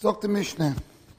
Sagt die Mishnah.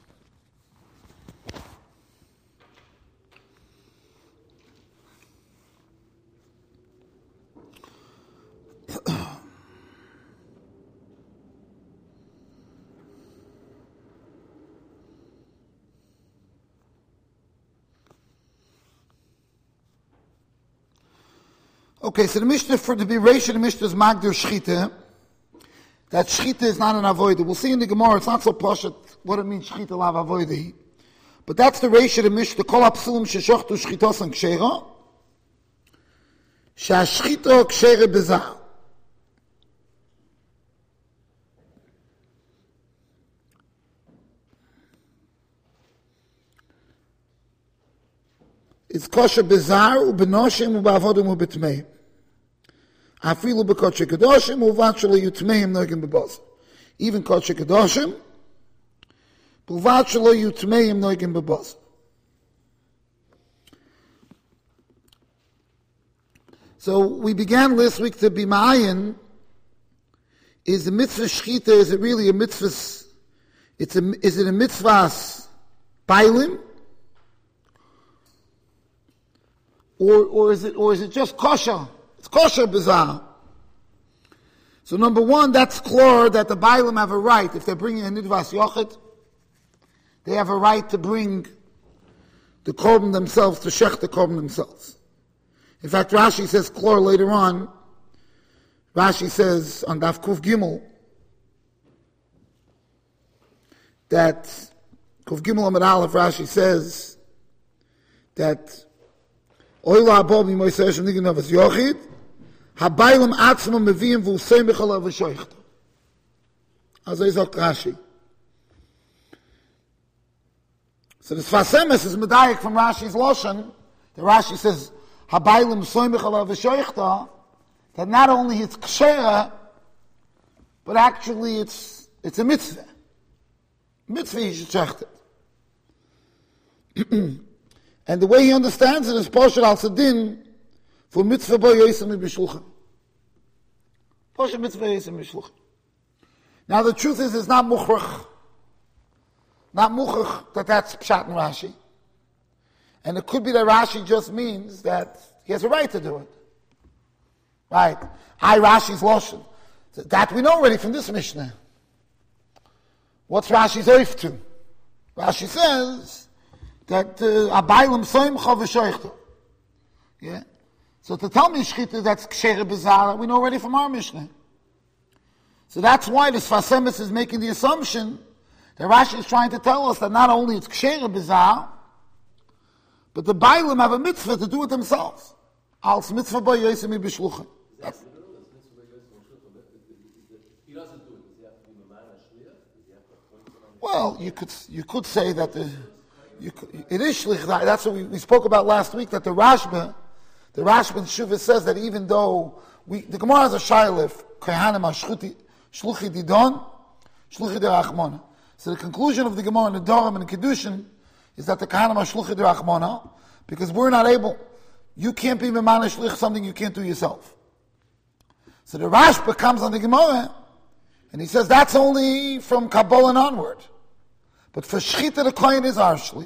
Okay, so the Mishnah, for the Bereishah, the Mishnah is Magdir Shchita. That Shchita is not an avodah. We'll see in the Gemara, it's not so pashut what it means Shchita lav avodah. But that's the Reishah, the Mishnah, Kol ha'psulim sheshochtu shchitosan kshera, sha'ashchita kshera bezah. It's kosher bezar, ubenoshim, ubavodim, ubetmeim. Afilu bekotche kedoshim, uvachele yutmeim noigim bebos. Even kotche kedoshim, uvachele yutmeim noigim bebos. So we began last week to be ma'ayin. Is the mitzvah shchita, is it really a mitzvah? Is it a mitzvahs bailim? Or is it just kosher? It's kosher bizarre. So number one, that's clear that the Bailim have a right, if they're bringing a nidvas yochid, they have a right to bring the korban themselves, to shech the korban themselves. In fact, Rashi says clear later on, Rashi says on Daf Kuf Gimel, that Kuf Gimel Amid Aleph, Rashi says that Oila abov mi moisei shem nigin avas yochid, habaylam atzma meviyim v'usei michal avashoichta. Also sagt Rashi. So the Sfas Emes is medayik from Rashi's Loshen. The Rashi says, habaylam usei michal avashoichta, that not only it's kshera, but actually it's a mitzvah. Mitzvah you should check it. And the way he understands it is Posher al Sadin for mitzvah bo yosem b'shulchan. Posher mitzvah yosem b'shulchan. Now the truth is, it's not mukhrach. Not mukhrach that that's Pshat and Rashi. And it could be that Rashi just means that he has a right to do it. Right? Hi Rashi's Loshen. That we know already from this Mishnah. What's Rashi's oif to? Rashi says that abaylim soimcha v'shoichta. Yeah. So to tell me shchita that's kshere bezara, we know already from our Mishnah. So that's why the Sfas Emes is making the assumption that Rashi is trying to tell us that not only it's kshere bezara, but the baylim have a mitzvah to do it themselves. Als mitzvah bo yosemi b'shluchan. Well, you could say that it is shlich. That's what we spoke about last week. That the Rashba in Shuvah says that even though the Gemara has a shaylif, Kehanim shluchi didon, shluchi derachmona. So the conclusion of the Gemara in the Dorim and the Kiddushin is that the Kehanim shluchi derachmona, because we're not able. You can't be memana shlich something you can't do yourself. So the Rashba comes on the Gemara and he says that's only from Kabbalah and onward. But for Shechita, the Kohen is our Shlich.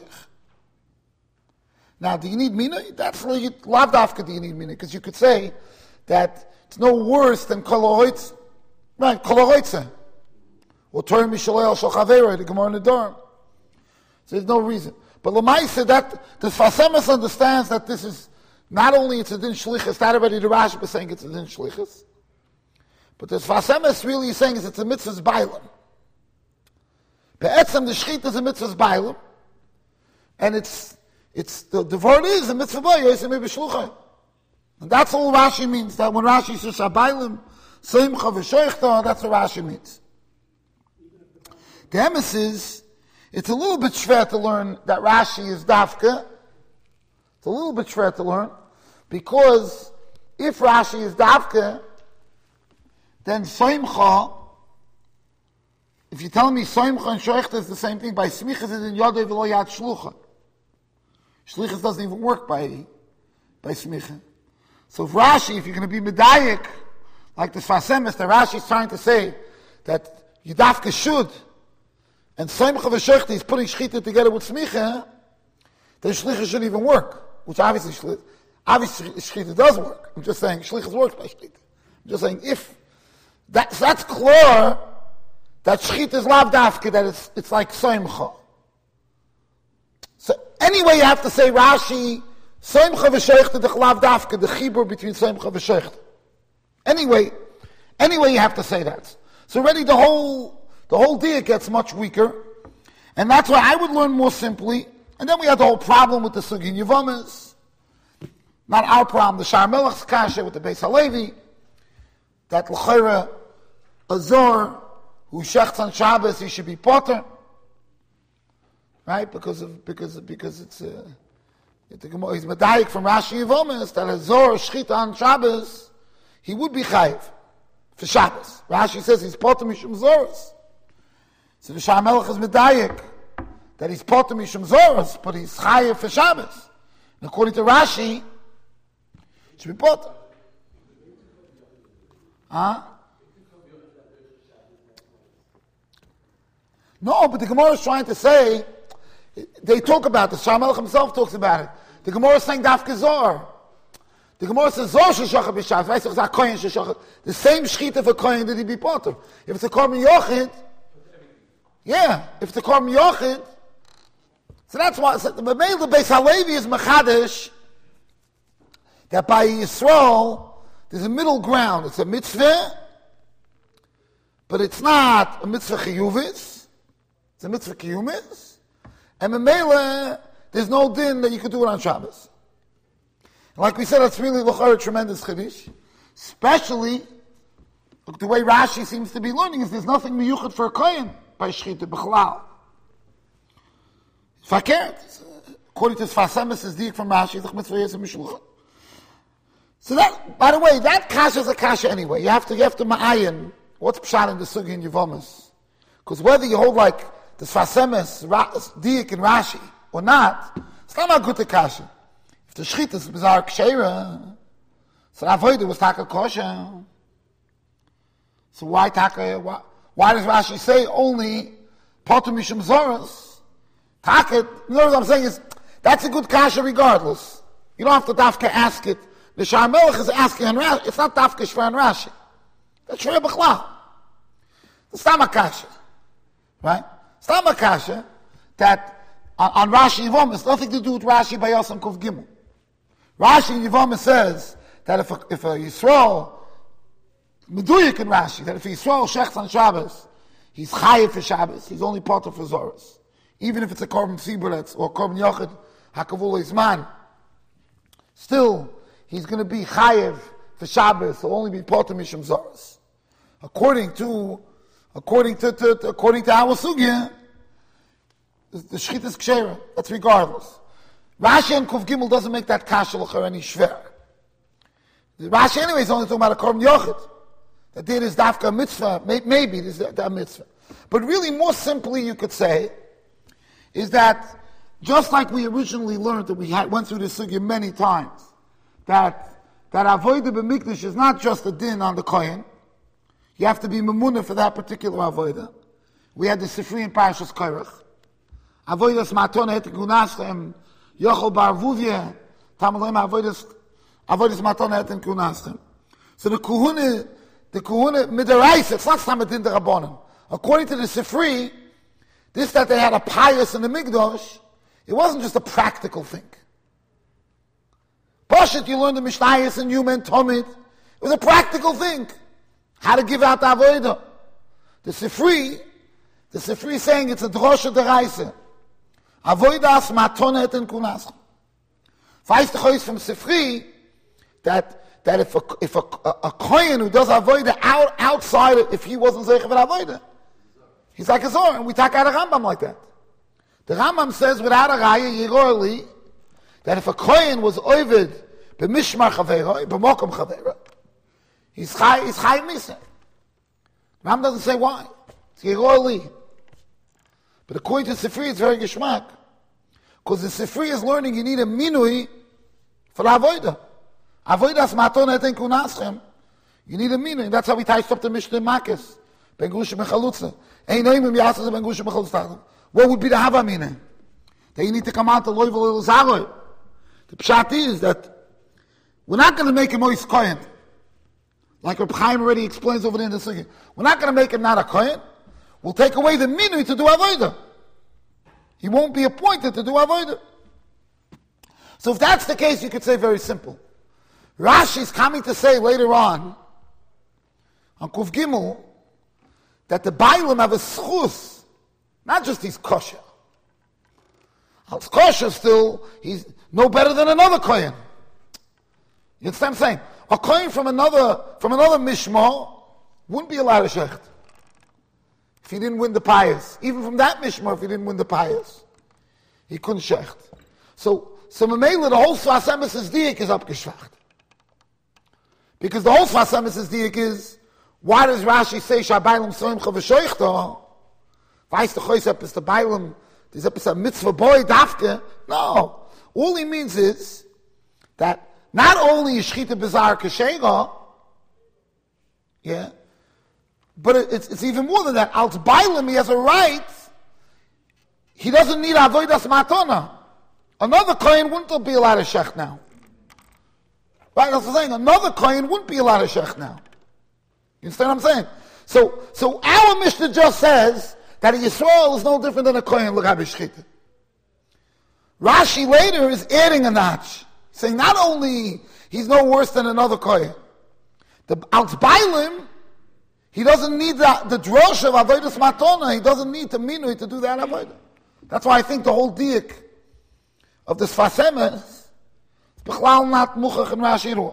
Now, do you need Mina? That's lav dafka do you need Mina, because you could say that it's no worse than Kolohoitz. Right, Kolohoitze. Or Torah Mishalei Shal Chavera, the Gemara in the Dorm. So there's no reason. But Lamaisa, that the Sfas Emes understands that this is not only it's a din shlichus, not everybody the Rashi is saying it's a din shlichus, but the Sfas Emes really is saying it's a mitzvah's bailam. Be'etzem the shchit is a mitzvah's bailam, and it's the word is a mitzvah boy yosem b'shluchay, and that's all Rashi means. That when Rashi says bailam seimcha v'shoichta, that's what Rashi means. The emes is it's a little bit schwer to learn that Rashi is dafka. It's a little bit schwer to learn because if Rashi is dafka, then seimcha. If you tell me soimcha and shoichta is the same thing, by smichas is in yodei v'lo yad shlucha. Shlichus doesn't even work by smicha. So if Rashi, if you're going to be medayik, like the Sfas Emes, that Rashi is trying to say that Yudafka should and Simcha v'Shechta is putting Shechita together with Smicha, then Shlicha shouldn't even work, which obviously Shechita does work. I'm just saying Shlicha works by Shechita. I'm just saying if that's clear that Shechita is lav dafka, that it's like Simcha. So anyway, you have to say Rashi, Simcha v'Shechta, the lav dafka, the chibur between Simcha v'Shechta. Anyway, you have to say that. So already the whole dia gets much weaker, and that's why I would learn more simply. And then we had the whole problem with the Sugin Yevamis. Not our problem, the Shar Melech's kasha with the Beis Halevi, that l'chayra Azor, who shechts on Shabbos, he should be potter, right? Because it's he's medayik from Rashi Yevamis that Azor shchita on Shabbos, he would be chayiv for Shabbos. Rashi says he's potter mishum zoros. So the Shar Melech is medayik that he's potter mishum zoros, but he's chayiv for Shabbos. And according to Rashi, he should be potter. No, but the Gemara is trying to say, they talk about this, Shar Melech himself talks about it. The Gemara is saying dafke zor. The Gemara says zor sheshachar b'Shabbos. Right? So it's a kohen sheshachar. The same shechita for kohen that he be potter. If it's a korban yochid, if it's a korban yochid, so that's why the Beis Halevi is mechadish that by Yisrael there's a middle ground. It's a mitzvah, but it's not a mitzvah chiyuvis. It's a mitzvah kiyumis, and Memela there's no din that you could do it on Shabbos. And like we said, that's really a tremendous chiddush, especially the way Rashi seems to be learning is there's nothing miyuchad for a kohen by shchita b'chalal. Fakert, according to Sfasemis, is dik from Rashi, the mitzvah yesem mishlucha. So that, by the way, that kasha is a kasha anyway. You have to ma'ayin what's pshat in the sugi and Yevamis, because whether you hold like the Sfasemis, dik and Rashi or not, it's not a good kasha. If the shchita is bizarre kshera, so avoid was taka kosher. So why does Rashi say only potter mishum zoros? Taka, you know what I'm saying is, that's a good kasha regardless. You don't have to dafka ask it. The Shar Melech is asking on Rashi. It's not dafka shver on Rashi. That's shver b'chlal. It's not a kasha. Right? It's not a kasha that on Rashi Yevamis, nothing to do with Rashi by Yosem Kuf Gimel. Rashi Yevamis says that if a Yisrael, Meduyik in Rashi, that if a Yisrael shechts on Shabbos, he's chayiv for Shabbos, he's only potter for Zoros. Even if it's a korban tzibur or korban yochid hakavul izman, still he's going to be chayiv for Shabbos. He'll only be potter mishum zoros. According to our sugya, the shchita is kshera. That's regardless. Rashi and Kuf Gimel doesn't make that kasha l'char any shver. Rashi anyway is only talking about a korban yochid. That there is dafka mitzvah. Maybe there's a mitzvah, but really more simply you could say is that just like we originally learned that went through this sugya many times, that avodah b'mikdash is not just a din on the kohen. You have to be memunah for that particular avodah. We had the Sifri in Parashas Korach. Avodas matona et kunastem yochol barvuvia tamalem avodas matona et kunastem. So the kuhuna midaraisa. It's not samadin the rabbanon. According to the Sifri, this that they had a pious in the Mikdash, it wasn't just a practical thing. Pashut, you learned the Mishnayos and Yuma and Tomid. It was a practical thing. How to give out the avodah. The Sifri saying it's a drosha deraisa. Avodas matonet and kunas. Feist the choice from Sifri that if a kohen who does avodah outside, if he wasn't zeicher for avodah, he's like a Zohar, and we talk out a Rambam like that. The Rambam says without a raya yirorli that if a kohen was oived b'mishmar chaveira, b'mokom chaveira, he's chay misa. The Rambam doesn't say why. It's yirorli. But according to Sifri, it's very geshmak. Because the Sifri is learning you need a minui for avodah. Avodas maton eten kunaschem. You need a minui. That's how we touched up the Mishnah Makis. ben Grusha Mechalutza. Ein Noimim Yasas ben Grusha Mechalutza. What would be the Havamina? That you need to come out to Loivel Zagoi. The pshat is that we're not going to make him Mois Kohen. Like Reb Chaim already explains over there in the Sugi. We're not going to make him not a Kohen. We'll take away the minui to do Avodah. He won't be appointed to do Avodah. So if that's the case, you could say very simple. Rashi is coming to say later on Kuf Gimel, that the Bailam have a schus, not just he's kosher. Als kosher still, he's no better than another Kohen. You understand what I'm saying? A Kohen from another Mishmah wouldn't be allowed to shecht if he didn't win the pious. Even from that Mishmah, if he didn't win the pious, he couldn't shecht. So Mamela, the whole Sfas Emes' diak is abgeschwacht. Because the whole Sfas Emes' diak is, why does Rashi say, Shabailam Soimcha V'shoichta? Weiss the Choyz is the Bailam, there's a mitzvah boy, dafke? No. All he means is that not only is Shechita Bizarre Keshega, yeah, but it's even more than that. Als Bailam, he has a right, he doesn't need Avodas Matona. Another Kohen wouldn't be allowed to shech now. Right, that's what I'm saying. Another Kohen wouldn't be allowed to shech now. You understand what I'm saying? So our Mishnah just says that a Yisrael is no different than a Kohen l'gabi shechita. Rashi later is adding a notch, saying not only he's no worse than another Kohen. The Als Bailim, he doesn't need the drosh of Avodas Matona. He doesn't need to minui to do that Avodah. That's why I think the whole diak of the Sfas Emes is b'chlal not muchach and Rashi Ruah.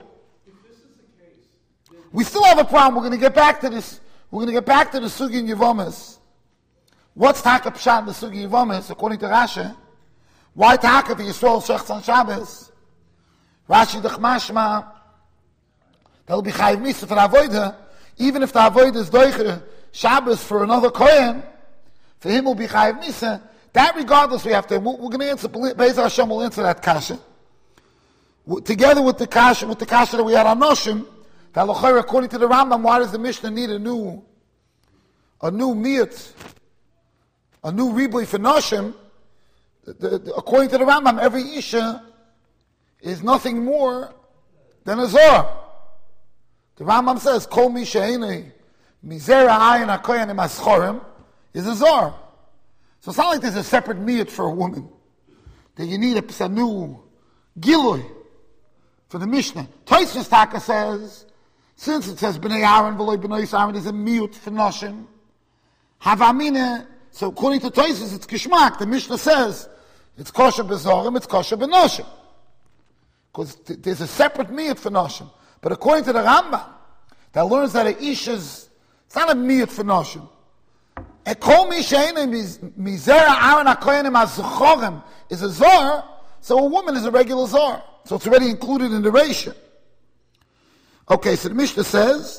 We still have a problem. We're going to get back to this. We're going to get back to the Sugi in Yevomis. What's Taka Pshat in the Sugi Yevomis, according to Rashi? Why Taka for Yisrael Shechts on Shabbos? Rashi Dechmashma, that'll be Chayiv Misa for the Avodah. Even if the Avodah is Doicher Shabbos for another Kohen, for him will be Chayiv Misa. That regardless, we have to. We're going to answer. Be'ez Hashem will answer that kasha together with the kasha that we had on Noshim. That according to the Rambam, why does the Mishnah need a new miyut, a new ribui for Noshim? According to the Rambam, every Isha is nothing more than a Zohar. The Rambam says, Kol mi she'enei mizera ayin hakoyanim aschorim is a Zohar. So it's not like there's a separate miyut for a woman, that you need a new gilui for the Mishnah. Tosfos Taka says, since it says B'nai Aaron v'loi B'nai Aaron is a miyut for Noshim, Havamina, so according to Tosfos it's Kishmak. The Mishnah says it's kosher b'zorim, it's kosher b'noshim. Because there's a separate miyut for Noshim. But according to the Rambam, that learns that a ish is, it's not a miyut for Noshim. A kol mi she'enei mizera Aaron HaKoyanim HaZochorim is a zor, so a woman is a regular zor. So it's already included in the ratio. Okay, so the Mishnah says,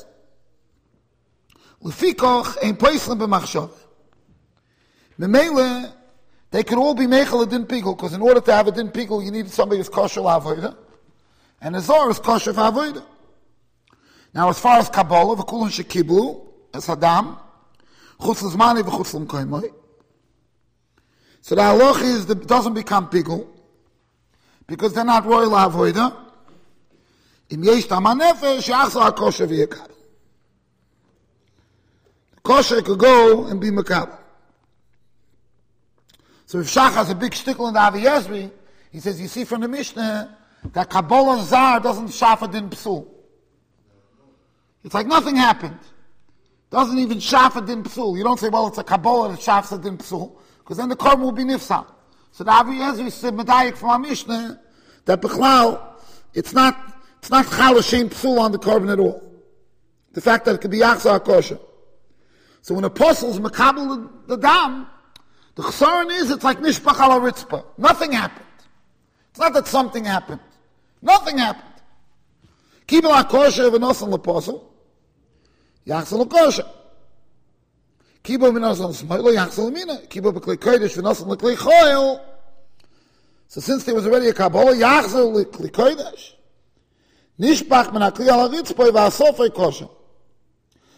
L'fikoch ein poislim b'machshav. Memele, they could all be mechel a din pigul, because in order to have a din pigul, you need somebody who's kosher l'avodah, and a zor is kosher l'avodah. Now, as far as Kabbalah, v'kulun shekiblu, as Hadam, chutz l'zmani v'chutz l'mkoimoi. So the halach is that it doesn't become pigul, because they're not royal l'avodah. Im yesh tam hanefesh, yachzor ha-kosher v'yekabel. The kosher could go and be mekabel. So if Shach has a big shtickle in the Avi Yezri, he says, you see from the Mishnah, that Kabbalah Zar doesn't shafa din psul. It's like nothing happened. Doesn't even shafa din psul. You don't say, well, it's a Kabbalah that shafs din psul, because then the korban will be nifsal. So the Avi Yezri said, medayik from our Mishnah, that Bechlal, it's not Chalashem Psul on the korban at all. The fact that it could be Yachzor HaKosher. So when apostles makabel the dam, the chesaron is, it's like Nishpach ala Ritzpah. Nothing happened. It's not that something happened. Nothing happened. Kibel HaKosher v'nosan l'posel, Yachzor l'kosher. Kibel v'nosan l'smoilo, Yachzor l'mina. Kibel b'klei kodesh v'nosan l'klei choil. So since there was already a Kabbalah, Yachzor l'klei kodesh. Nishpach men hakli ala Ritzpah v'asofei kosher.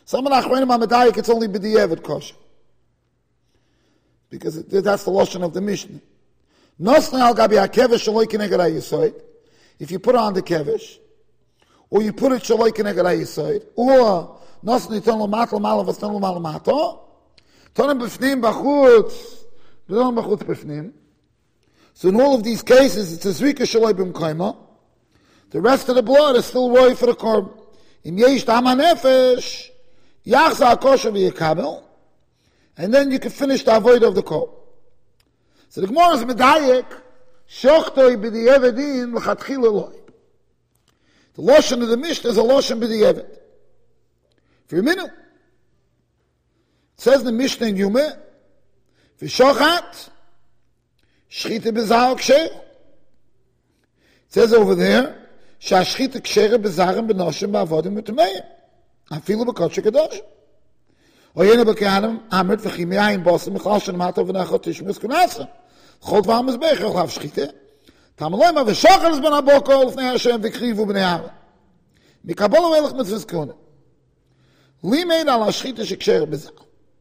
Some of the Achronim HaMedayik, it's only b'di'evet kosher. Because that's the Lashon of the Mishnah. Nosne al gabi ha-kevesh shaloi keneged ha-yisoid. If you put on the kevesh, or you put it shaloi keneged ha-yisoid, or nosne ton l'mat l'mal v'ston l'mal l'mato, tonim b'fnim b'chutz, tonim b'chutz b'fnim. So in all of these cases, it's a zrika shaloi b'mkoima. The rest of the blood is still roi for the korban. Im yesh dam ha-nefesh, yachza ha-kosher v'yekabel, and then you can finish the avoid of the korban. So the Gemara is medayek, shochtoi b'di'evedin l'chatchil eloi. The Lashon of the Mishnah is a Lashon b'di'eved. For a minute, it says in the Mishnah in Yumeh, v'shochat, shchita b'zahar ksher. It says over there, shashchita ksher b'zarim b'noshim b'avodim b'tumeim. Afilu b'kodshe kadosh. Oyena b'kehanim amrit v'chim yayin bosim m'chal shenamato v'nachot tishmus kunasa. Chod v'am mizbech yoch lav shchita. Tamalema v'shachar is ben aboko l'fnei Hashem v'krivu b'nei Aaron. Mikabolo elech mitzvahs kuna. Limein al hashchita sheksher b'zah.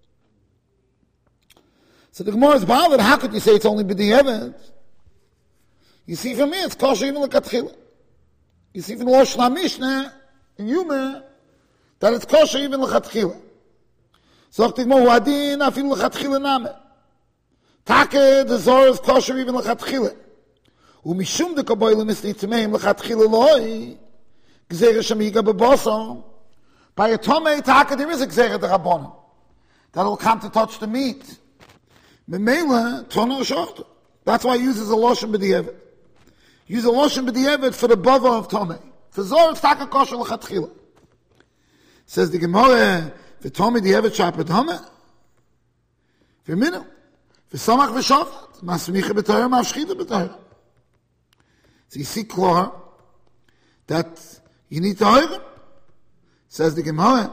So the Gemara is bothered. How could you say it's only b'di'evet? You see from me, it's kosher even l'katchila. You see from the Lashon HaMishnah in Yumeh that it's kosher even l'katchila. So the Gemara huadin afilu l'katchila name. Take the Zohar is kosher even l'katchila. Umishum de kaboyle misni tmeim l'chatchila loy gzera shamiga beboso. By a tomei take there is a gzera de rabbonim that will come to touch the meat. Memela tono shocht. That's why he uses a loshon b'di'evet. Use a loshon b'di'evet for the bava of tomei. For Zohar it's take kosher l'chatchila. Says the Gemara v'tomei di'evet shapet tomei. V'minu v'samach v'shofat masmicha b'torah mafshchita b'torah. So you see clear that you need to hear. Says the Gemara,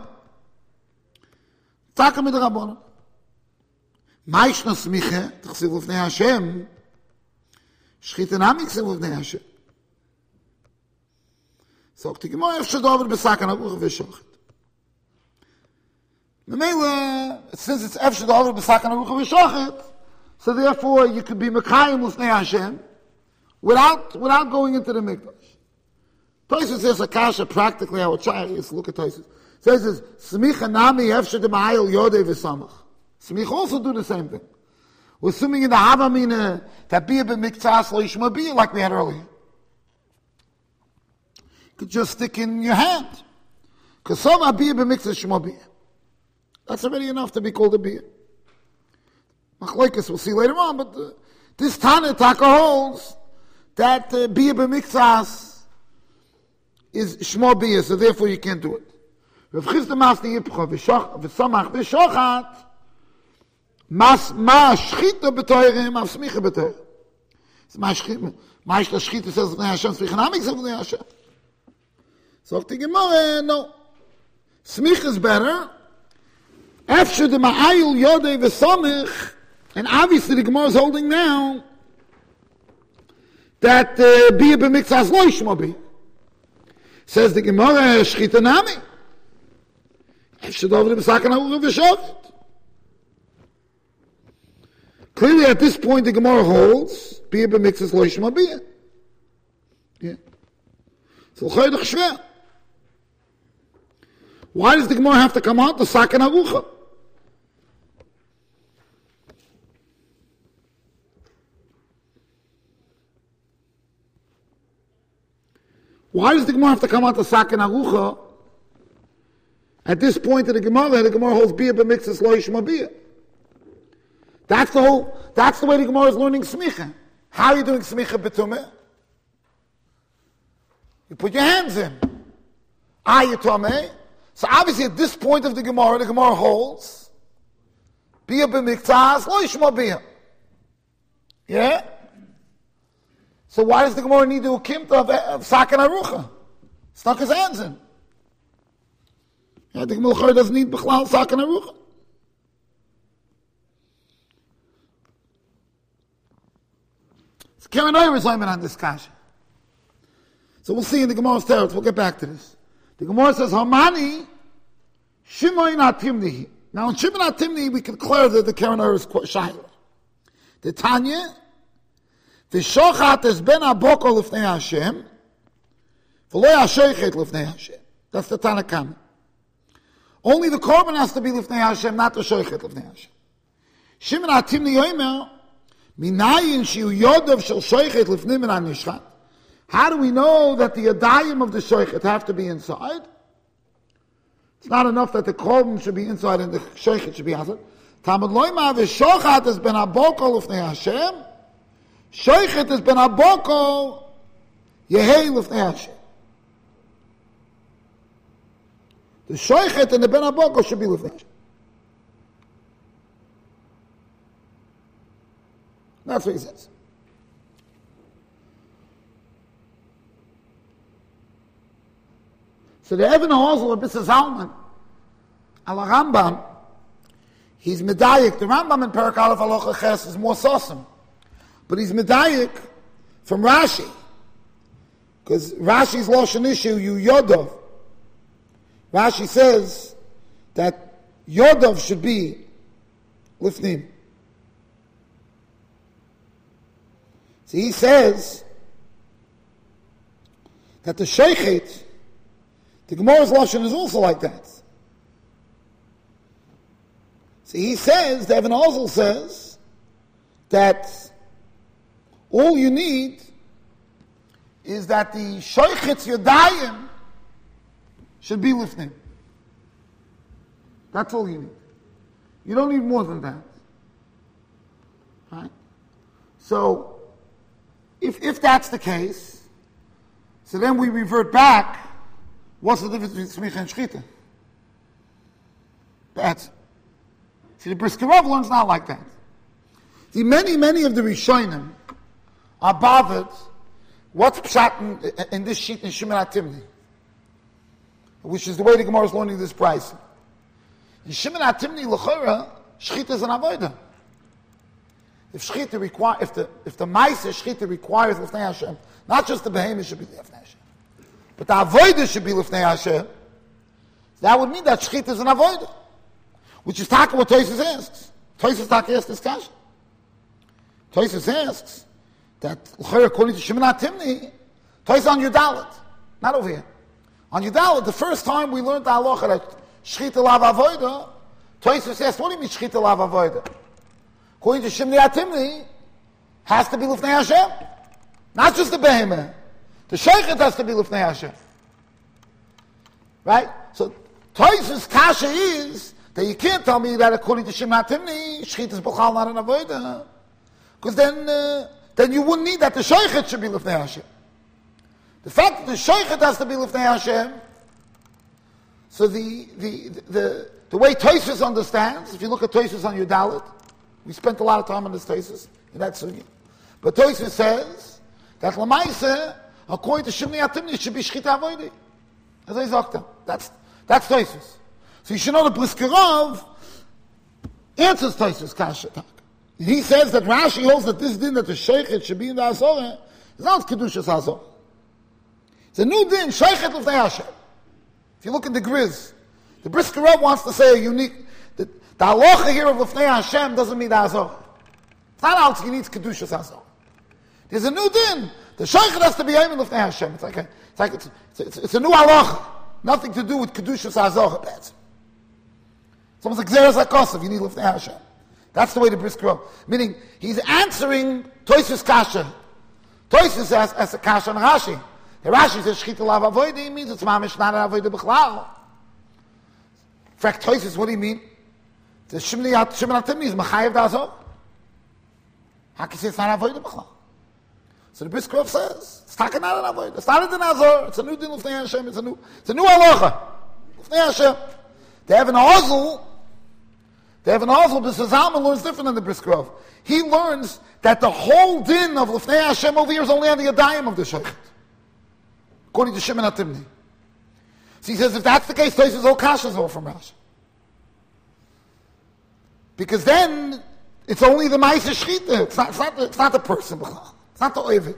Taka mit Rabbanon. Ma'ishna smiche, t'chsiv l'fnei Hashem, shchita nami t'chsiv l'fnei Hashem. So the Gemara, if shedover b'sakan aruch v'shochet. Since it's if shedover b'sakan aruch v'shochet, so therefore you could be mekayim l'fnei Hashem, without going into the mikdash. Tosfos says a kasha practically. I will try to look at Tosfos. Says smicha nami efshe dema'ayil yodei v'samach. Smicha also do the same thing. We're assuming in the havamina that biyah b'miktzas lo yishma biyah like we had earlier. You could just stick in your hand because some are biyah b'miktzas shma biyah. That's already enough to be called a biyah. Machlokes we'll see later on, but this Tana Taka holds that biyah b'miktzas is shmo biyah, so therefore you can't do it. Rav Chisda Masni Yipcha v'samach v'shochat ma shchita b'toyrim av smicha b'toyrim. Ma ish la shchita says v'nei Hashem smicha namik says v'nei Hashem. So the Gemara, no. Smicha is better. After the ma'ayil yodei v'samich, and obviously the Gemara is holding now that biyah b'miktzas lo yishmo biyah. Says the Gemara, shchita nami. Clearly at this point the Gemara holds, biyah b'miktzas lo yishmo biyah. Yeah. So choydach shver. Why does the Gemara have to come out the sakan arucha? Why does the Gemara have to come out the sakan arucha? At this point in the Gemara holds biyah b'miktzas lo yishma biyah. That's the way the Gemara is learning smicha. How are you doing smicha b'tumeh? You put your hands in. Ayitomeh. So obviously at this point of the Gemara holds biyah b'miktzas lo yishma biyah. Yeah? So why does the Gemara need to do a of sakan arucha? Stuck his hands in. Yeah, the Gemara doesn't need b'chlal sakan arucha. So Karen Oyer is on this kasha. So we'll see in the Gemara's teretz. We'll get back to this. The Gemara says, Hamani Shimon HaTimni. Now in Shimon HaTimni we can declare that the Keren Or is Shaila. The Tanya, the Shochat is ben Aboko Lifnei Hashem, v'lo Yashochet Lifnei Hashem. That's the Tana Kama. Only the Korban has to be Lifnei Hashem, not the Shochet Lifnei Hashem. Shimon HaTimni Yomer, Minayin Shiu Yodov Shel Shochet Lifnei Min HaNishchat. How do we know that the Yadayim of the Shochet have to be inside? It's not enough that the Korban should be inside and the Shochet should be outside. Tamad Loima v'Shochat has been Aboko Lifnei Hashem. Shochet has been Aboko Yehei Lifnei Hashem. The Shochet and the Ben Aboko should be Lifnei Hashem. That's what he says. So the Even HaOzel of Bissa Zalman, Al Rambam, he's medayik. The Rambam in Perek Aleph Halacha Ches is more sosim, but he's medayik from Rashi, because Rashi's Lashon issue you Yodov. Rashi says that Yodov should be Lifnim. So he says that the Shochet, the Gemara's Lashon is also like that. So he says, the Even HaOzel says, that all you need is that the Shochet's Yodayim should be Lifnim. That's all you need. You don't need more than that. Right? So, if that's the case, so then we revert back. What's the difference between Smicha and Shechita? That's. See, the Brisker Rav learns not like that. See, many of the Rishonim are bothered. What's pshat in this sheet in Shimon HaTimni, which is the way the Gemara is learning this price. In Shimon HaTimni l'chora, Shechita is an avodah. If Shechita if the Maaseh Shechita requires Lifnei Hashem, not just the behemoth should be Lifnei Hashem, but the avodah should be Lifnei Hashem, that would mean that Shechita is an avodah, which is taka what Tosfos asks. Tosfos taka asks this kasha. Tosfos asks that according to Shimon HaTimni, Tosfos on Yudalit, not over here. On Yudalit, the first time we learned the halacha that Shechita lav avodah, Tosfos asks, what do you mean Shechita lav avodah? According to Shimon HaTimni, has to be Lifnei Hashem, not just the behemoth. The Shochet has to be Lifnei Hashem. Right? So Tosfos kasha is that you can't tell me that according to Shimon HaTimni, Shechita is b'chal not an avodah, because then you wouldn't need that the Shochet should be Lifnei Hashem. The fact that the Shochet has to be Lifnei Hashem, so the way Tosfos understands, if you look at Tosfos on Yudalit, we spent a lot of time on this Tosfos in that sugya, but Tosfos says that Lamaisa, according to Shimon HaTimni, it should be Shechita avodah. As I sagte, that's Tosfos. So you should know the Brisker Rav answers Tosfos kasha. He says that Rashi holds that this din that the Shochet should be in the Azorah is not Kedushas Azorah. It's a new din, Shochet Lifnei Hashem. If you look at the Griz, the Brisker Rav wants to say a unique, the halacha here of Lifnei Hashem doesn't mean the Azorah. It's not all you need Kedushas Azorah. There's a new din. The Shochet has to be aiming Lifnei Hashem. It's a new halacha. Nothing to do with Kedushas Azorah. It's almost like Zeres HaKosav, you need Lifnei Hashem. That's the way the Brisker Rav. Meaning, he's answering Tosfos kasha. Tosfos asks a kasha on Rashi. The Rashi says, Shechita lav avodah, means it's mamish not an avodah b'chlal. In fact, Tosfos, what do you mean? The Shimon HaTimni is Machayev Da'azor. How can you say it's not avodah b'chlal? So the Brisker Rav says, it's not an avodah. It's not an azor. It's a new din Lifnei Hashem. It's a new halacha. Lifnei Hashem. The Even HaOzel, B'Sas Zalman learns different than the Brisker Rav. He learns that the whole din of Lifnei Hashem over here is only on the Yadayim of the Shochet, according to Shimon HaTimni. So he says, if that's the case, Tosfos all kashas all from Rashi. Because then, it's only the Maaseh Shechita. It's not the person. It's not the Ovid.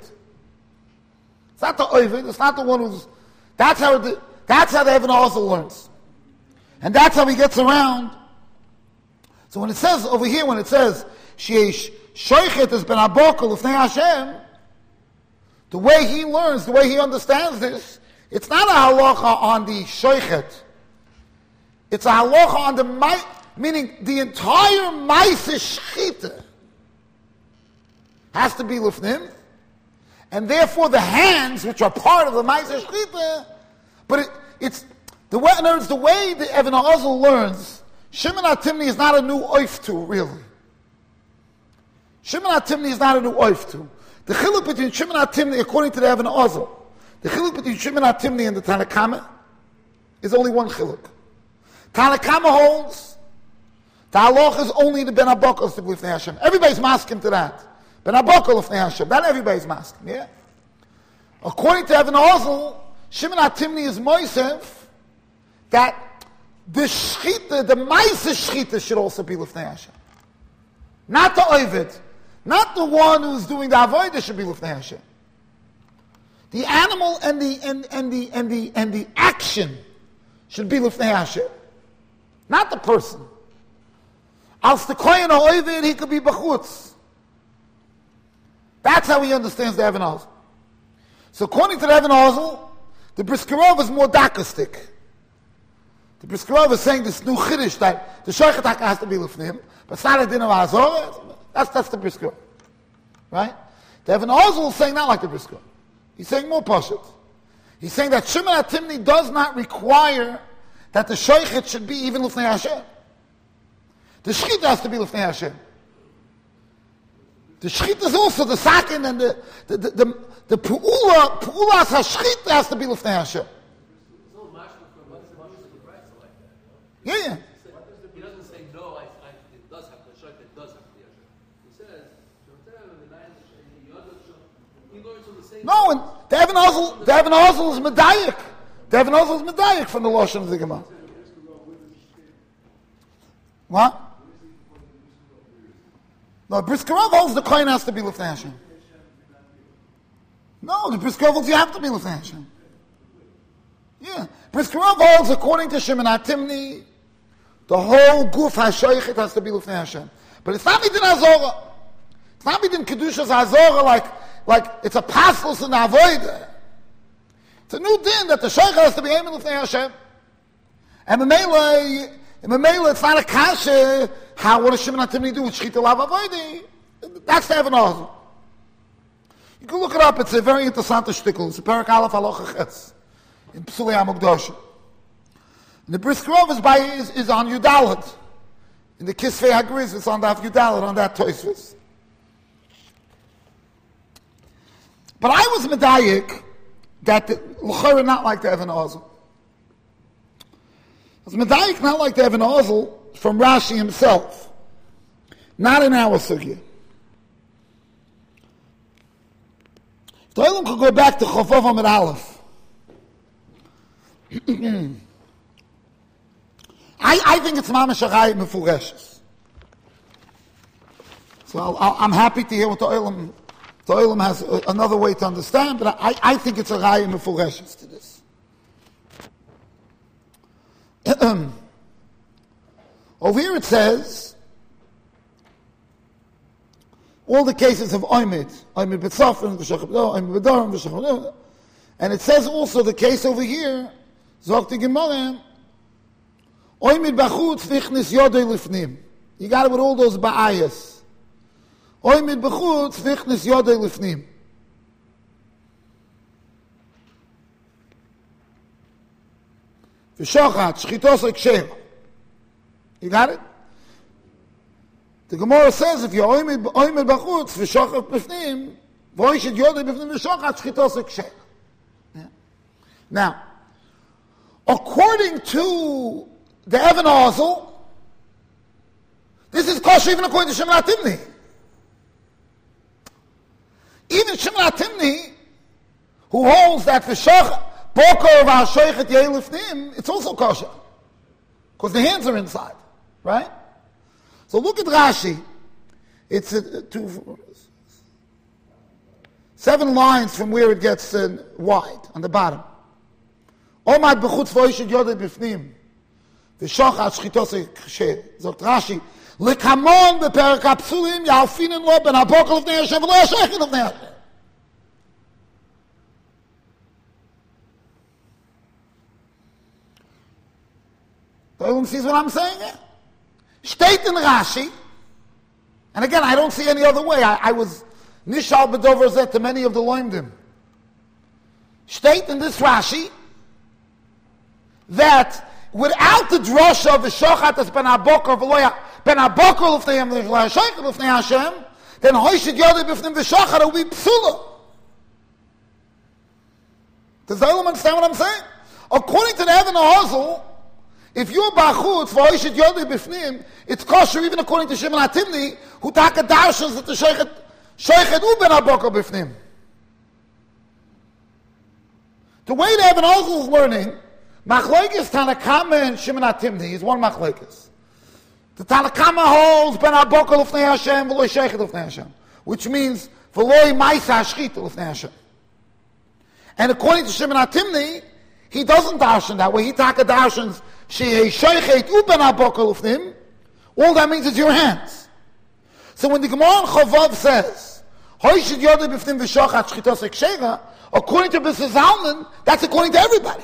It's not the Ovid. It's not the one who's... That's how the Even HaOzel learns. And that's how he gets around. So when it says over here, when it says, Sheesh Shoichet has been Abokal Lifnei Hashem, the way he learns, the way he understands this, it's not a halacha on the Shoichet. It's a halacha on the meaning the entire Maaseh Shechita has to be Lifnim, and therefore the hands, which are part of the Maaseh Shechita, but it's the way, in other words, the way the Even HaOzel learns, Shimon HaTimni is not a new oiftu, really. Shimon HaTimni is not a new oiftu. The chiluk between Shimon HaTimni, according to the Even HaOzel, the chiluk between Shimon HaTimni and the Tanna Kamma is only one chiluk. Tanna Kamma holds the halacha is only the Ben HaBokal to Lifnei Hashem. Everybody's masking to that. Ben HaBokal Lifnei Hashem. That everybody's masking, yeah? According to Even HaOzel, Shimon HaTimni is Moisef that the shchita, the Maaseh shchita should also be Lifnei Hashem. Not the Ovid. Not the one who's doing the Avodah should be Lifnei Hashem. The animal and the action should be Lifnei Hashem. Not the person. Als the Kohen Ovid, he could be Bachutz. That's how he understands the Even HaOzel. So according to the Even HaOzel, the Briskerov is more dakistic. The Briskerov is saying this new chiddush that the Shoichet has to be Lifnim, but it's not a din of Azor. That's the Briskerov. Right? The Even HaOzel is saying not like the Briskerov. He's saying more pashut. He's saying that Shimon HaTimni does not require that the Shoichet should be even Lifnei Hashem. The Shechit has to be Lifnei Hashem. The Shechit is also the Sakin and the Pu'ulas HaShechit has to be Lifnei Hashem. Yeah. He doesn't say no. It does have to show. It does have to be a show. He says he learns from the same. No, and the Even HaOzel is medayik. The Even HaOzel is medayik from the Lashon of the Gemara. What? No, Briskerov holds the coin has to be Lifnei Hashem. No, the Briskerov holds you have to be Lifnei Hashem. Yeah, Briskerov holds according to Shimon HaTimni. The whole guf hashoichet has to be Lifnei Hashem. But it's not midin Azora. It's not midin Kedushas Azora like it's a paslos in the Avodah. It's a new din that the shoichet has to be aimed Lifnei Hashem. And in Memela, it's not a kasha, what does Shimon HaTimni do with Shechita Lav Avodah? That's the Even HaOzel. You can look it up, it's a very interesting shtickle. It's a Perek Aleph Halacha Ches in Psulei HaMukdosha. And the Briskerov is on Yudalit. In the Kisvei HaGriz, it's on that Yudalit, on that Tosfos. But I was medayik that the L'chorah not like the Even HaOzel. I was medayik not like the Even HaOzel from Rashi himself. Not in our sugya. If the Olam could go back to Chofav Amid Aleph. I think it's mamash arayah mefureshes. So I'm happy to hear what the Olam has another way to understand, but I think it's a arayah mefureshes to this. Over here it says all the cases of Oymid B'tzafin, Oymid B'darim, and it says also the case over here, Zok the Gemara, Oymid B'chutz Vichnis Yodei Lifnim. You got it with all those ba'ayas. Oymid B'chutz Vichnis Yodei Lifnim. V'shochat Shchitos Eksheh. You got it? The Gemara says if you're Oymid B'chutz V'shochat B'fnim, V'oishid Yodei B'fnim V'shochat Shchitos Eksheh. Now, according to the Even HaOzel, this is kosher even according to Shimon HaTimni. Even Shimon HaTimni, who holds that v'shach boker v'hashoichet yeh lifnim, it's also kosher. Because the hands are inside. Right? So look at Rashi. It's 7 lines from where it gets wide, on the bottom. Omad b'chutz v'oishid yodei b'fnim. ושוחט שחיתוסי זאת רש"י, לקמון בפרק הפסולים יאלפינן לו בין הבוקר לפני השם ולא השייכת לפני השם. Everyone sees what I'm saying here? State in Rashi, and again, I don't see any other way. I was nishal b'dover zeh to many of the loimdim. State in this Rashi that without the drosha of the shochat as ben habokar ben habokar l'fnei Hashem l'fnei Hashem, then hoishid yodei b'fnim v'shochat will be psula. Does anyone understand what I'm saying? According to the Evan Hazel, if you're bachut for hoishid yodei b'fnim, it's kosher even according to Shimon HaTimni, who taka darshans that the shochet u ben habokar b'fnim. The way the Evan Hazel is learning, Machlokes Tanakama and Shimon HaTimni is one Machlokes. The Tanakama holds ben habokar l'fnei Hashem v'lo sheichет l'fnei Hashem, which means v'lo ma'isa shchita l'fnei Hashem. And according to Shimon HaTimni, he doesn't darshan that way. He taka darshans she'ei sheichet u ben habokar l'fnim. All that means is your hands. So when the Gemara in Chavav says hoishid yodei b'fnim v'shochat shchitos ekshera, according to Mrs. Zalman, that's according to everybody.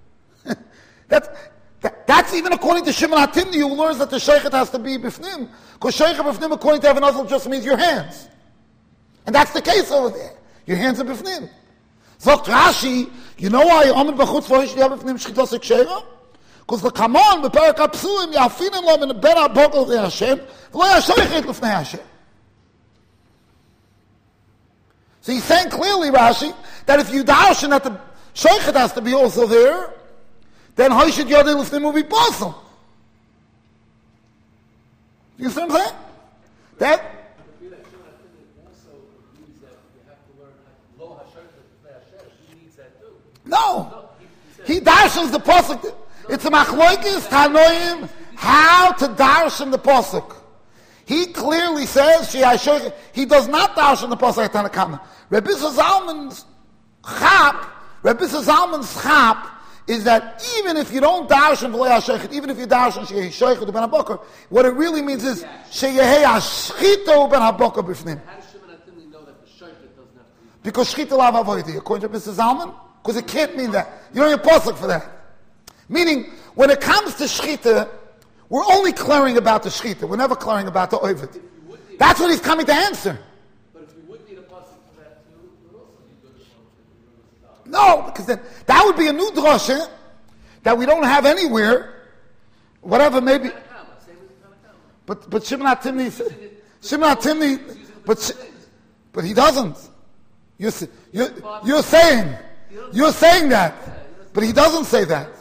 That's even according to Shimon HaTimni, who learns that the sheichet has to be b'fnim, because sheichet b'fnim according to Evan Hazel just means your hands. And that's the case over there. Your hands are b'fnim. Zogt Rashi, you know why Omen b'chutz v'hoish liya b'fnim shchitos ekshera? Because the Kamon b'perek ha'psulim ya'afinim lo min ben habokar l'fnei Hashem v'lo ya'sheichet l'fnei Hashem. So he's saying clearly, Rashi, that if you darshan that the sheichet has to be also there, then hoishid yodei l'fnim will be possible. You see what I'm saying? That. I feel like Shimon HaTimni also believes that you have to learn lo hashaychut l'fnei Hashem. He needs that too. No, he darshans the pasuk. It's a machlokes tanoim how to darshan the pasuk. He clearly says he does not darshan the pasuk at Tanakama. Rabbi Zalman's chap is that even if you don't darshan v'lo yashaychet, even if you darshan she'yeh shaychet ben habokar, what it really means is she'yeh hashchito ben habokar b'fnim. How does Shimon HaTimni know that the shaychet doesn't have to be? Because shchita lav avodah, according to Mr. Zalman, because it can't mean that. You don't need a pasuk for that. Meaning, when it comes to shchita, we're only clearing about the shchita. We're never clearing about the oived. That's what he's coming to answer. But if you would need a pasuk for that too, it would also be good. No, because then that would be a new drasha that we don't have anywhere. Whatever, maybe. But Shimon HaTimni, but he doesn't. You're saying that, but he doesn't say that.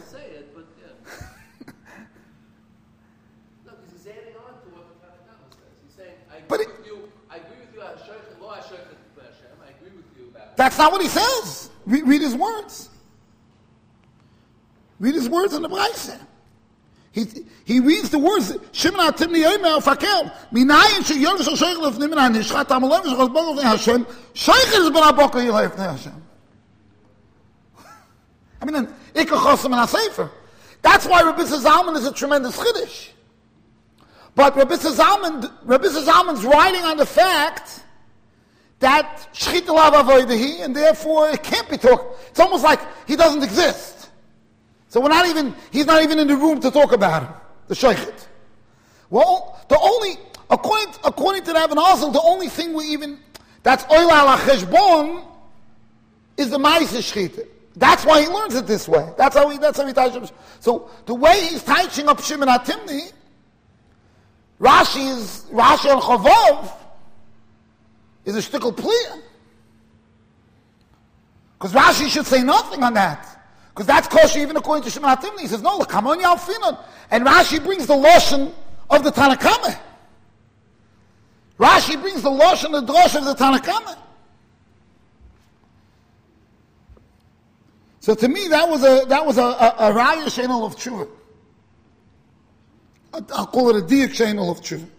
That's not what he says. Read his words. Read his words in the Brayse. He reads the words. Shimon HaTimni yomer fakel minayin she'yom shel sheichet l'fnim min ha'nishchat amalem shel bokar l'fnei Hashem sheichet is ben habokar yilei l'fnei Hashem. I mean, ikar chosim in HaSefer. That's why Rabbi Zalman is a tremendous chiddush. But Rabbi Zalman's writing on the fact that shchita lav avodahi, and therefore it can't be talked. It's almost like he doesn't exist. So he's not even in the room to talk about him, the sheichet. Well, according to the Evan Hazel, the only thing that's oil ala cheshbon is the ma'aseh shchita. That's why he learns it this way. That's how he teaches. So the way he's teaching up Shimon HaTimni, Rashi and Chavav is a shtickle plea. Because Rashi should say nothing on that. Because that's kosher even according to Shimon HaTimni. He says, no, come on, Yalfinon. And Rashi brings the lashon of the Tanakama. Rashi brings the lashon, the drosh of the Tanakama. So to me, that was a raya shenel of tshuva. I'll call it a diak shenel of tshuva.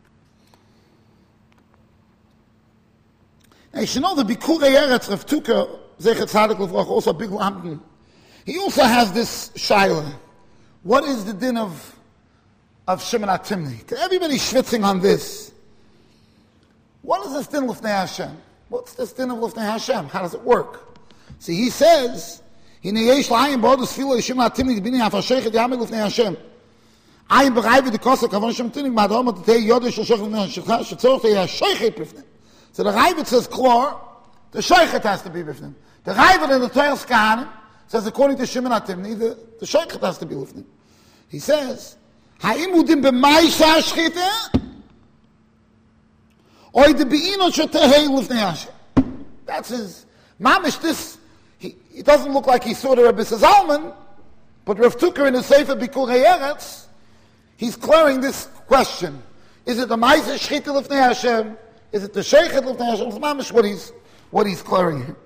Now you should know the Bikurei Eretz Rav Tuka Zecher Tzadik Levracha, also a big lamden. He also has this shaila. what is the din of Shimon HaTimni? Everybody's schwitzing on this. What is this din Lifnei Hashem? What's this din of Lifnei Hashem? How does it work? See, he says, Hine yesh la'ayim b'odus filo Shimon HaTimni b'nei hafashechet yamid Lifnei Hashem. Ayim b'chayvi d'kosa kavan Shem Tinik ma'adom t'tei yodesh shashech Lifnei Hashem shetzorch t'yeh hashechet b'fnim. So the Ravid says, Klor, the shechet has to be b'fnim. The Ravid in the Teres Kahanim says, according to Shimon HaTimni, the shechet has to be b'fnim. He says, Ha'im udim b'mayisha hashchita, oy de be'ino shetehei Lifnei Hashem. That's his, mamish this, he doesn't look like he saw the Rebbe Zalman, but Rav Tucker in his Sefer Bikurei Eretz, he's clearing this question. Is it the Ma'aseh Shechita Lifnei Hashem? Is it the Sheichet Lifnei Hashem? It's mamish what he's clearing here.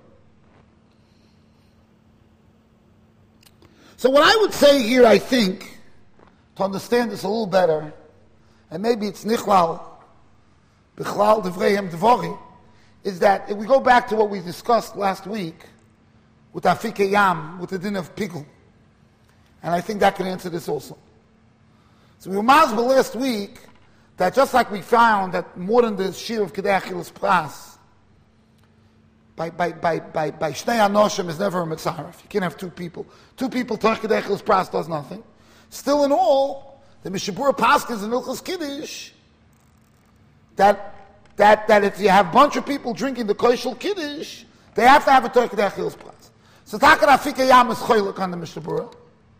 So what I would say here, I think, to understand this a little better, and maybe it's Nichlal, Bichlal Devreihem Dvori, is that if we go back to what we discussed last week with Afike Yam, with the din of Pigul, and I think that can answer this also. So we were masbel last week that just like we found that more than the shir of Kedei Achilas Pras, by Shnei Anoshim is never a mitzaref. You can't have two people. Two people, Torch Kedei Achilas Pras does nothing. Still in all, the Mishabura Paskins and Ilchas Kiddush, that if you have a bunch of people drinking the Koshel Kiddush, they have to have a Torch Kedei Achilas Pras. So Takar Afike Yam is choylek on the Mishabura.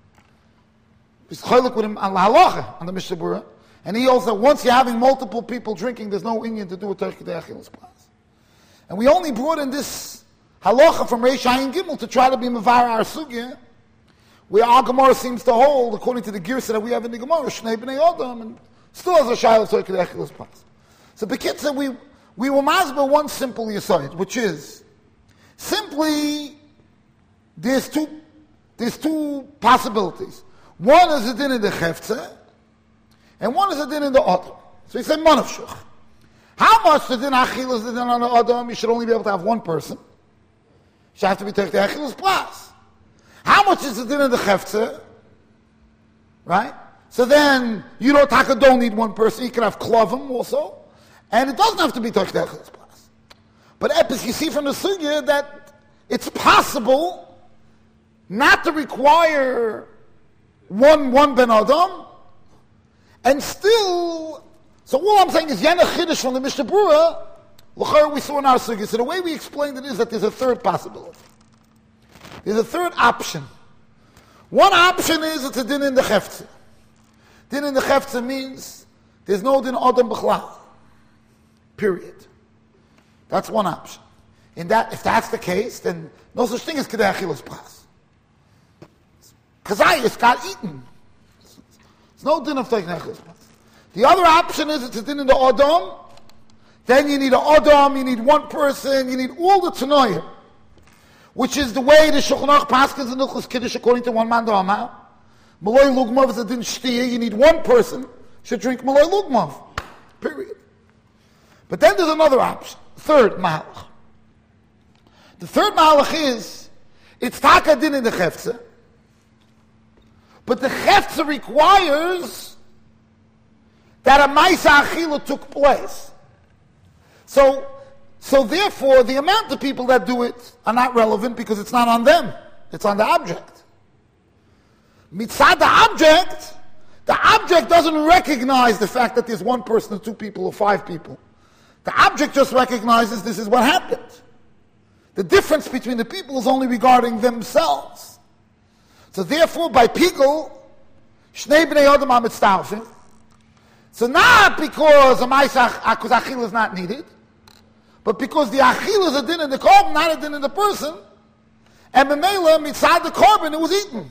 He's choylek with him on La Halacha, on the Mishabura. And he also, once you're having multiple people drinking, there's no Indian to do with Torch Kedei Achilas Pras. And we only brought in this halacha from Reish Ayin Gimel to try to be mevar our sugya, where our Gemara seems to hold, according to the girsa that we have in the Gemara, Shnei B'nei Adam, and still has a shayla Torch Kedei Achilas Pras. So Bekitza, we were masber one simple yesod, which is simply there's two possibilities. One is a din in the cheftzeh, and one is a din in the Adam. So he said manavshuch. How much the din achil is the din on the Adam? You should only be able to have one person. You should have to be taking the achilas plus. How much is the din in the cheftzeh? Right? So then you don't need one person. You can have klavim also, and it doesn't have to be taking the achilas plus. But epis, you see from the sugya that it's possible not to require one ben Adam, and still. So all I'm saying is Yana Chiddush from the Mishnah Berurah, l'chayr we saw in our sugya. So the way we explained it is that there's a third possibility. There's a third option. One option is it's a din in the cheftzeh. Din in the cheftzeh means there's no din Adam b'chlal. Period. That's one option. In that, if that's the case, then no such thing as Kedei Achilas Pras. Kazayis got eaten. There's no din of taking Achilas Pras. The other option is it's a din in the Adam. Then you need an Adam, you need one person, you need all the Tanoim, which is the way the Shulchan Aruch Paskins and Ilchos Kiddush according to one man Da'amah. Malay Lugmav is a din Shtiyah. You need one person should drink Malay Lugmav. Period. But then there's another option. Third Mahalach. The third Mahalach is it's Taka din in the Cheftzeh. But the Cheftzeh requires that a Maisa Achila took place. So therefore, the amount of people that do it are not relevant because it's not on them. It's on the object. Mitzad the object doesn't recognize the fact that there's one person or two people or five people. The object just recognizes this is what happened. The difference between the people is only regarding themselves. So therefore, by Pigul, Shnei B'nei Adam HaMitztarfim. So not because a Ma'aseh Achil is not needed, but because the Achil is a din in the korban, not a din in the person, and Memela, mitzad the korban, it was eaten.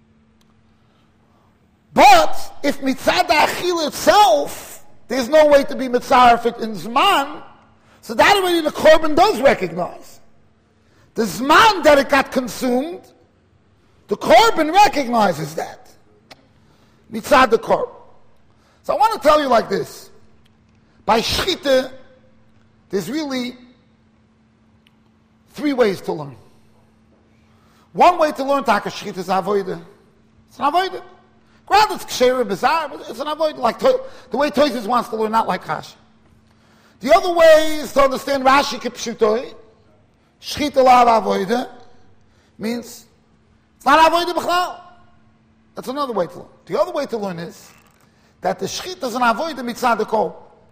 But if mitzad the Achil itself, there's no way to be mitzaref in Zman, so that already the korban does recognize. The Zman that it got consumed, the korban recognizes that. Mitzad the korban. So I want to tell you like this. By Shchita, there's really three ways to learn. One way to learn Taka Shchita is Avodah. It's an Avodah. Granted, it's ksheira bizarre, but it's an avoid like the way Tosfos wants to learn, not like Rashi. The other way is to understand Rashi kipshutoi. Shchita la avoida means it's not avoida b'chlal. That's another way to learn. The other way to learn is that the shchita is an avoida mitzad the korban.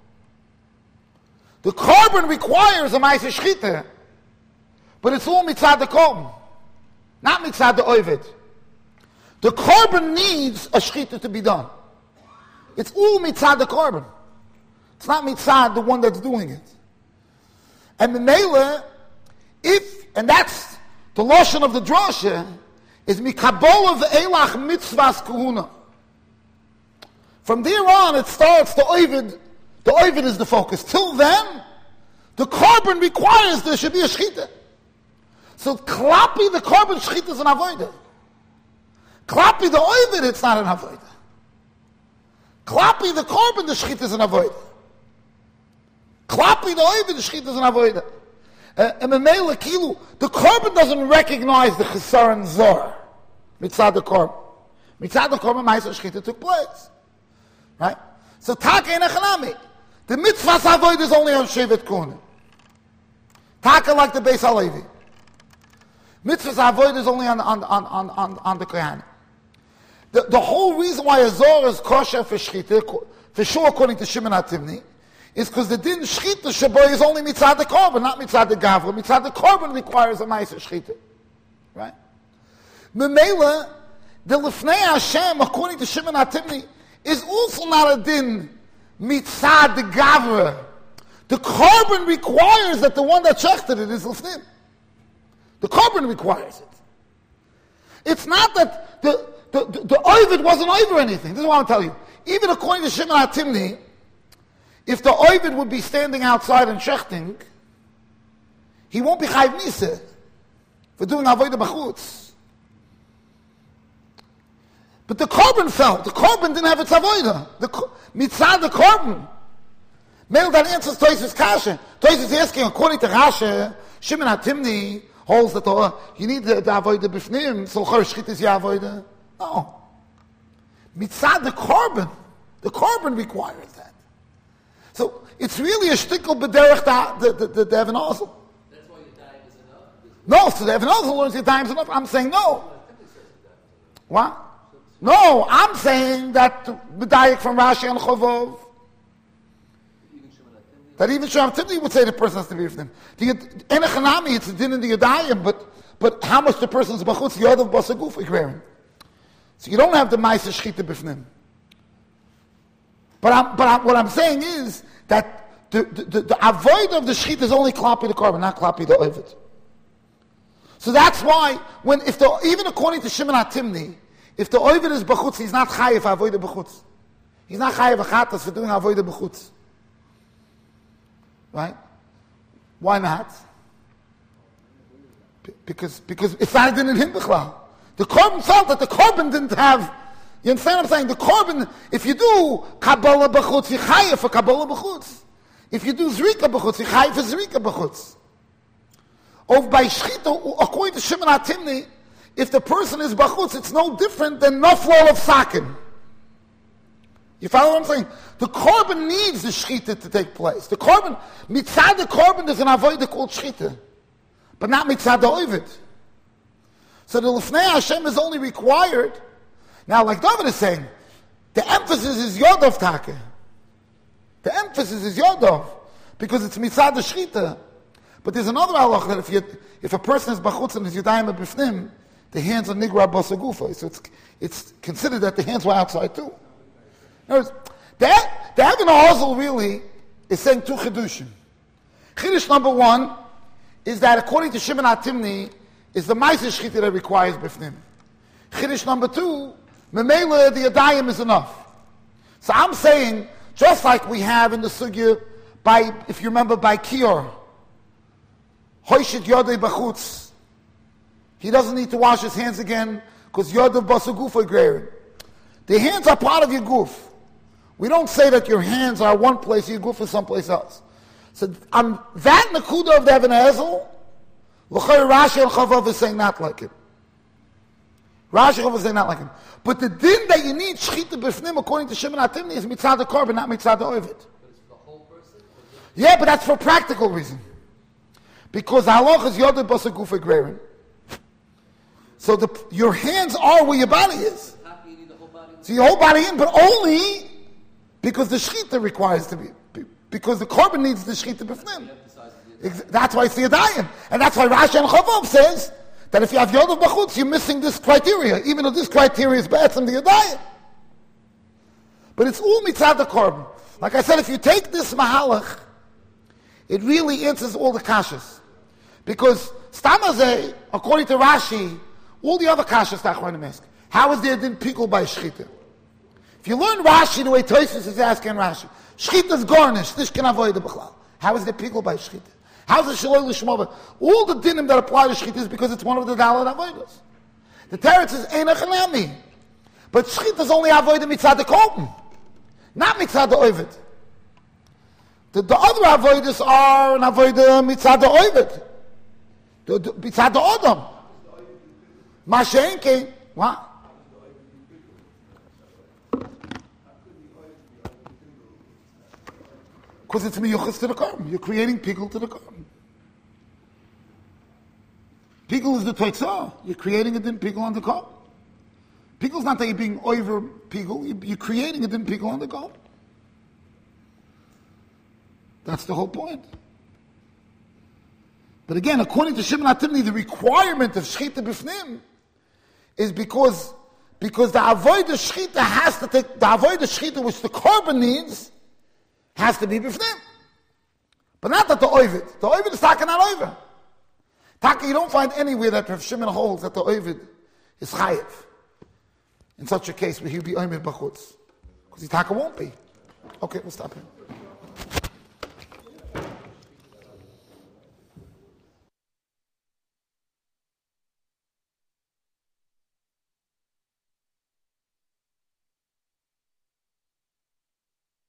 The korban requires a ma'aser shchita, but it's all mitzad the korban, not mitzad the oived. The korban needs a shchita to be done. It's all mitzad the korban. It's not mitzad the one that's doing it. And the mele, and that's the lashon of the drasha, is mikabol of elach mitzvahs kahuna. From there on, it starts the ovid. The ovid is the focus. Till then, the korban requires there should be a shchita. So klapi the korban shchita is an avodah. Klapi the ovid, it's not an avodah. Klapi the korban, the shchita is an avodah. Klapi the ovid, the shchita is an avodah. And the korban doesn't recognize the chesaron zor mitzad the korban. Mitzad the korban, ma'aser shchita took place, right? So taka in echanami, the mitzvah avodah is only on shevet kuhanim. Taka like the Beis Halevi. Mitzvah avodah is only on the kohanim. The whole reason why a zor is kosher for shchita, for sure according to Shimon HaTimni, is because the din shchita shaboy is only mitzad the korban, not mitzad the gavra. Mitzad the korban requires a ma'aser shchita, right? Memela, the lifnei Hashem, according to Shimon HaTimni, is also not a din mitzad the gavra. The korban requires that the one that shechted it is lifnim. The korban requires it. It's not that the ovid wasn't over anything. This is what I'll tell you. Even according to Shimon HaTimni, if the ovid would be standing outside and shechting, he won't be chayv misa for doing avodah b'chutz. But the korban fell. The korban didn't have its avodah. Mitzad the korban. Male that answers Tosfos kasha. Tosfos is asking, according to Rashi, Shimon HaTimni holds that you need the avodah b'fnim, so l'chor shchit is your avodah. No. Mitzad the korban requires that. So it's really a shtickle b'derech the Even Ozel. That's why your time is enough? No, so the Even Ozel learns your time is enough. I'm saying no. What? No, I'm saying that b'dayik from Rashi and Chovov, that even Shimon HaTimni would say the person has to be with them. The Enechanami, it's a din in the Yadayim, but how much the person's b'chutz yodav b'saguf ikverim. So you don't have the ma'aser shchita b'fnim. But what I'm saying is that the avoid of the shchita is only klapi the korban, not klapi the ovid. So that's why even according to Shimon HaTimni, if the ovid is b'chutz, he's not chayiv avoid b'chutz. He's not chayiv achatas for doing avoid b'chutz. Right? Why not? Because it's not a din in him b'chlal. The korban felt that the korban didn't have. You understand what I'm saying? The korban, if you do kabbalah b'chutz, you chayiv for kabbalah b'chutz. If you do zrika b'chutz, you chayiv for zrika b'chutz. Or by shchita, according to Shimon HaTimni, if the person is b'chutz, it's no different than naflol of sakin. You follow what I'm saying? The korban needs the shchita to take place. The korban, mitzad the korban is an avodah called shchita, but not mitzad the ovid. So the lifnei Hashem is only required. Now, like David is saying, the emphasis is yodov taka. The emphasis is yodov because it's mitzad the shchita. But there's another halach that if a person is b'chutz and is yadayim b'fnim, the hands are nigra b'sagufa. So it's considered that the hands were outside too. In other words, the Even Ozel really is saying two chidushim. Chidush number one is that according to Shimon HaTimni, is the ma'aser shchita that requires b'fnim. Chidush number two, memela the yadayim is enough. So I'm saying, just like we have in the sugya, if you remember, by Kior, hoishit yodei b'chutz, he doesn't need to wash his hands again because yodei b'sagufa greirin. The hands are part of your goof. We don't say that your hands are one place, your goof is someplace else. So on that nakuda of the Even Ozel, Rashi and Chavav is saying not like it. Rashi was saying not like him. But the din that you need shchita b'fnim according to Shimon HaTimni is mitzad the korban, not mitzad the ovid. But it's for the whole person? Yeah, but that's for practical reason. Because halach is yodeh basa gufa grerin. So your hands are where your body is. Happy you need the whole body? So your whole body in, but only because the shchita requires to be, because the korban needs the shchita b'fnim. That's why it's the Yadayim. And that's why Rashi and Chavav says that if you have Yodav B'chutz, you're missing this criteria, even though this criteria is better than the Yadayim. But it's all mitzad the korban. Like I said, if you take this mahalach, it really answers all the kashas. Because Stamazeh, according to Rashi, all the other kashas that Achronim ask, how is there din pikul by shchita? If you learn Rashi the way Tosfos is asking Rashi, shchita is garnished, this can avoid the b'chlal. How is there pikul by shchita? How's it shaloi l'shmova? All the dinim that apply to shchita is because it's one of the dalad avodas. The teretz is einach hanami, but shchita is only avodah mitzad the korban, not mitzad the ovid. The other avodas are an avodah mitzad the ovid, mitzad the odom. Mashenke, what? Because it's miyuchas to the korban. You're creating pigul to the korban. Pigul is the teitzah. You're creating a din pigul on the korban. Pigul is not that you're being over pigul. You're creating a din pigul on the korban. That's the whole point. But again, according to Shimon HaTimni, the requirement of shchita b'fnim is because the avodah shchita has to take the avodah shchita which the korban needs. Has to be b'fnim. But not that the ovid. The ovid is taka not over. Taka, you don't find anywhere that Rav Shimon holds that the ovid is chayiv. In such a case, where he'll be oimid b'chutz. Because the taka won't be. Okay, we'll stop here.